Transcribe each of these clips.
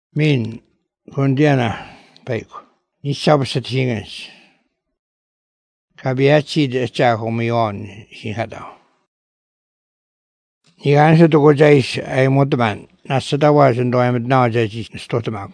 Min kundiana paiko. Ni sabsa tingens. Kabiachi de chahomion hihada. Ni gansa to go jais ay mutman. Nasada was and doim now jaji stotamak.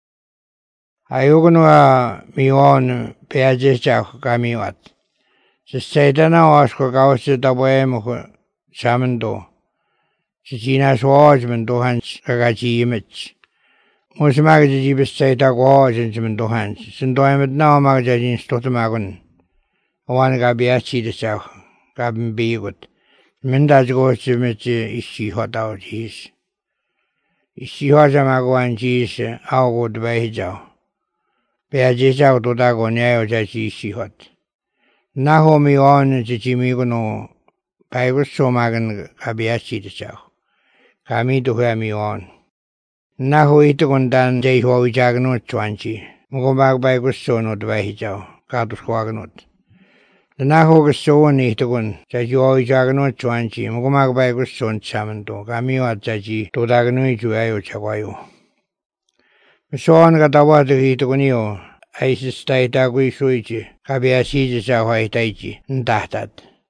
Ayugunwa mion peajes chak kamiwat. Se sedana was kogawas da boem chamendo. Se Gina Swajman dohans kagachi image. Most magaji bestate a was in dohans. Sindoim now magazine stotamagon. One gabiachi the south. Gabin be good. Mindaj goes to meet ishi hot out his. Ishi hot amaguan cheese, how good by his jaw. Peajes out to dagoneo jachi ishi hot. Nahomi on the Jimigono. Paigus so magan gabiachi the south. Kami to hear me on. Naho ito kundan jay huwi jaganot chwanchi. Mugobag bay gusto no dwa hijaw. Katus kwaganot. Naho gusto ni ito kun jay huwi jaganot chwanchi. Mugobag bay gusto on chamanto. Kami wat jaji to daganoi juayo chakwayo. Misoan katawa to ito kuniyo. Ay sistay tagwi suichi. Kabiasi sa huay taichi. Ndahtat.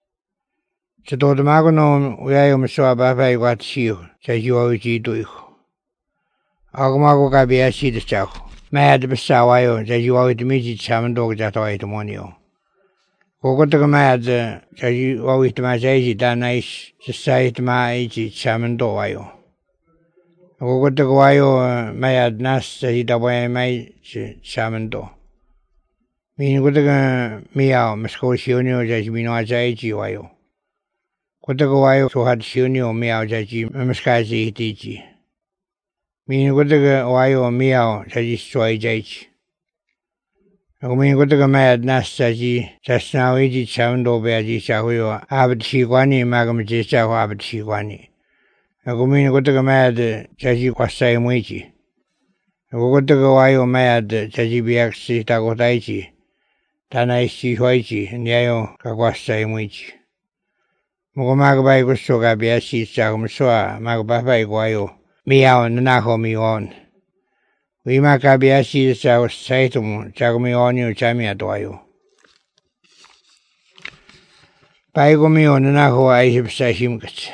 Sa todo magono uyayo misoa bafay wat siyo. Jay huwi jiduiko. Agmago kabiasi the chow. Mad besawayo, that you always meet each salmon dog that way to monio. Go to mad, that you always to my age, that nice, society my age, salmon doayo. Go to Guayo, mad nas, that he away my salmon do. Mean good meow, Musco Shunio, that you mean as age, wayo. Go to Guayo, so had Shunio meow, that you muscazi teachy. Mean good to wayo meow, says soy jage. I mean good to mad nastaji, just now easy sound over as you shall abd shiguani, magam jisa, abd shiguani. I mean good to mad, says you was say muichi. I go to wayo mad, says you be axi tagotaichi. Tana si hoichi, and yayo, kawasai muichi. Mugomagabay gusto gabiasi sa kumsua, magabay guayo. Meow naho me on. We makabiasi sa saitum, chagmi on you chamia doyo. Paigomi on naho I have sashimkats.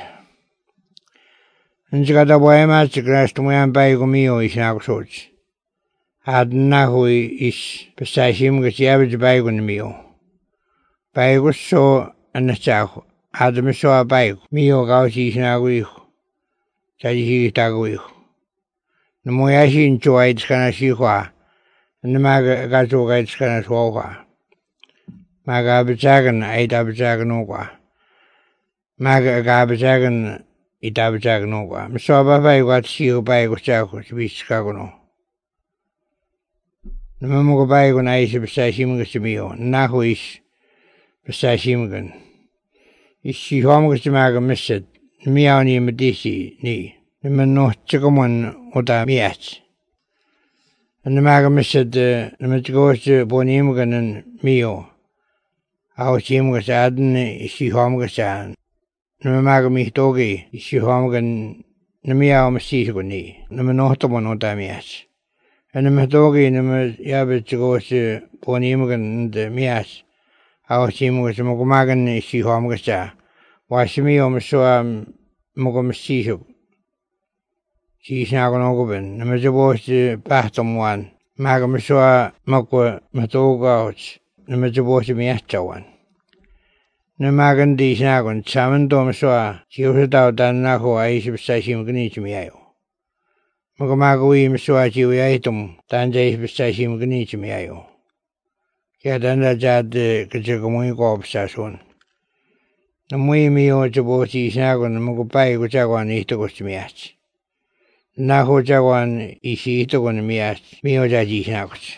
And Zagata boema, the grass to me and Paigomio is now sorts. Ad naho is pesashimkats average baigon mio. Paigos so and the chow. Adam saw a bike, mio gauchi is now with. Saji taguyo. No moyashi enjoy it's kana shihwa. And the maga gato gates kana swahwa. Maga abichagan, ait abichagan owa. Maga gabichagan, it abichagan owa. Misoba by what shiu by gustaco to be scagono. The mamugo by when I ship sashimgasmio, naho is besashimgan. Is she homogasmaga missed? Meow ni medici ni. No chickamon oda miat. And the magamisad the Metigosh Bonimugan and Mio. Our team was adding she homogasan. No magami dogi, she homogan, the meow messigoni, no monotomon oda miat. And the Medogi, the Yabetigosh Bonimugan and the miat. Our team was Mogomagan, she homogasa. Washimio Messoa Mogomasiho. She's now going to open. The Majabos Batham one. Magamiswa Mokwa Matogouch. The Majabos Miacha one. The Magandi Snagon, Saman Domaswa, she was out than Naho, I should say him Ganichimiao. Mogamagui Miswachi Item, Tanja Bestashim Ganichimiao. Yadanda Jad the Kajagamui Gobsason. The Muimio Jabosi Snagon, Mogopai, which I want to go to Miach. Naho jawan isi ito ko na mio jaji sinakot.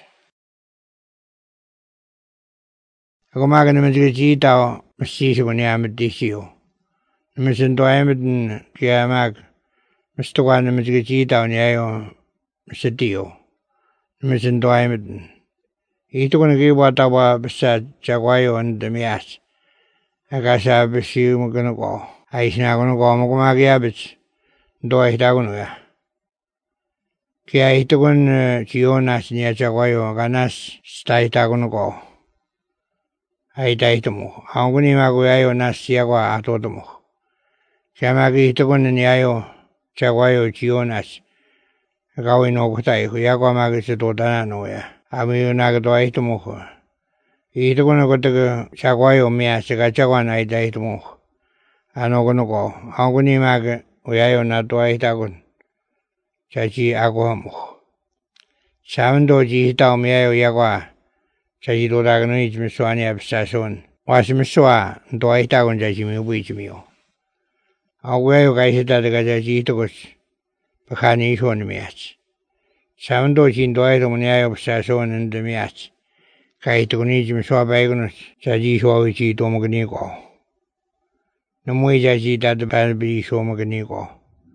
Ako maga naman sige jitaw, masisi ko niya amad disiyo. Namasin to amad kaya mag, mastukan naman sige jitaw niya yung masadiyo. Namasin to amad. Ito ko nagiwatawa basta chakwayo ang damias. Akasabi siyo magano ko. Ay sinako na ko, makumagiyabits. Doy hita ko na. Kaya itukun Jonas niya chakwayo ganas staitakunuko. Aitaitumu. Anguni maguyayo nas siyakwa atotumu. Kaya magi itukun niyayo chakwayo Jonas. Gawin okutai yakwa magi sitotanano ya. Amiyo nagatoa itumu. Itukun kutaka chakwayo miya sika chakwan aitaitumu. Anokunuko. Anguni magi uyayo natoa itakun. Chachi akuhamu. Samando ji hitao miyayo yakwa. Chachi dodagano ichimiswani apisason. Wasimiswa ntoa itakun chachi miubu ichimiyo. Aguyayo kaisita daga chachi itukus. Pakani ishon miyach. Samando ji ntoa itamu niyayo apisason nda miyach. Kaitukuni ichimiswa baigunus. Chachi ishwa wichi itomuganiko. Namui chachi tatabalbi ishomuganiko.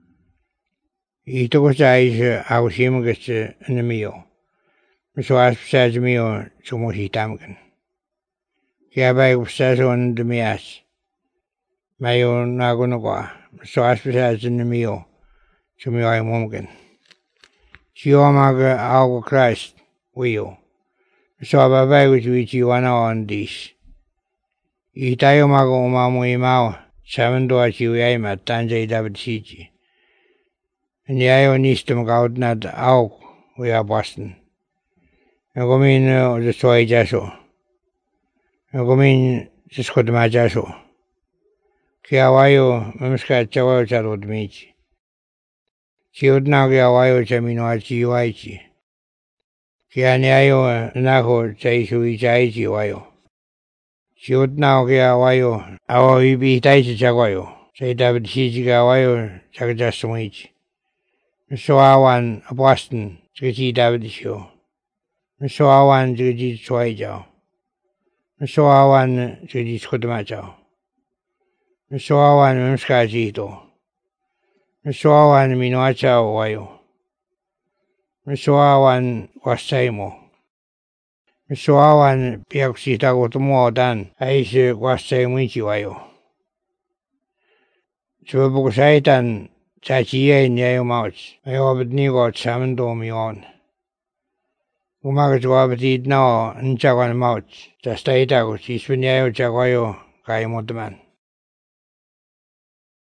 Itukus aisha agusimugas namiyo. Miswas pisajmiyo sumuhitamgan. Kaya baik pisason nda miyach. Mayo nagunukwa. Miswas pisajmiyo sumiyo ay mumgan. Siyo maga agu Christ wiyo. Miswa babay wichi wana on dis. Itayo maga umamu imao. Samando achi uyayma tanja idabad siji. Niyayo nistum gaudnad aug uya Boston. Nagumin zasway jaso. Nagumin saskudma jaso. Kaya wayo mamiska chawayo charod michi. Chiudna kaya wayo chamino achi yuaichi. Kaya niyayo nako chaishu ichaichi wayo. Chiudna kaya wayo awa ibi itaichi chakwayo. Say David siji kaya wayo chakajasamuichi. Miswawan Boston chikachi David show. Miswawan chikachi chwai jao. Miswawan chikachi skudma jao. Miswawan mimska jito. Miswawan minuacha wayo. Miswawan wasaimo. Miswawan piakusita kutumo dan aishe wasaimichi wayo. Subabukusaitan chachiye niyayo mauch. Ayo abadnigo chamando miyon. Umaga chuabadid nao nchakwan mauch. Chastaita kuch. Iswinyayo chakwayo kaya motaman.